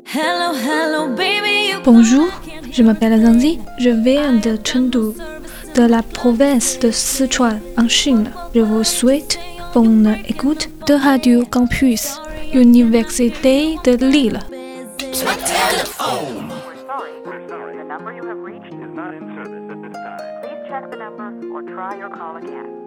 Bonjour, je m'appelle Zhangzi, je viens de Chengdu, de la province de Sichuan, en Chine. Je vous souhaite bonne écoute de Radio Campus, Université de Lille. We're sorry, the number you have reached is not in service at this time. Please check the number or try your call again.